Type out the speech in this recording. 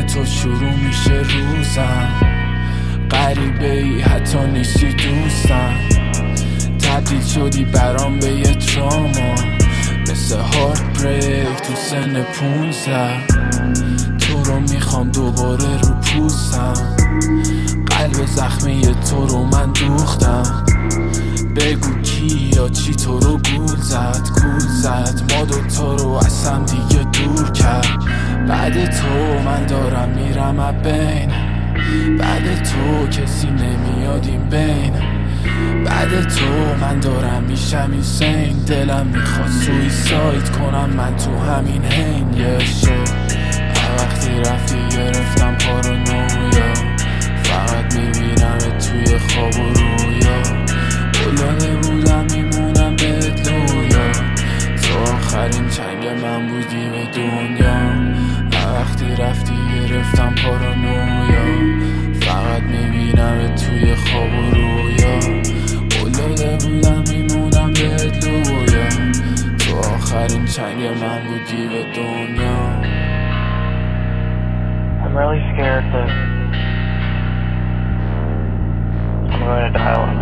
دیدن تو شروع میشه روزم. غریبه ای حتی نیستی دوستم، تبدیل شدی برام به یه تراما، مثل هارت بریک تو سن 15. تو رو میخوام دوباره رو پوستم، قلب زخمی تو رو من دوختم. بگو کی یا چی تو رو گول زد ما دوتا رو از هم دیگه دور کرد. بعد تو من دارم میرم از بین، بعد تو کسی نمیاد این بین. بعد تو من دارم میشم اینسین، دلم میخواد سویساید کنم من تو همین هین. یه وقتی رفتی گرفتم پارانویا، فقط میبینم توی خواب و رویا. الهه بودم میمونم بهت لویا، تو آخرین چنگ من بودی به دنیا. وقتی رفتی گرفتم پارانویا، فقط میبینم توی خواب و رویا. الهه بودم میمونم بهت لویا، تو آخرین چنگ من بودی به دنیا. I'm really scared that I'm going to die alone.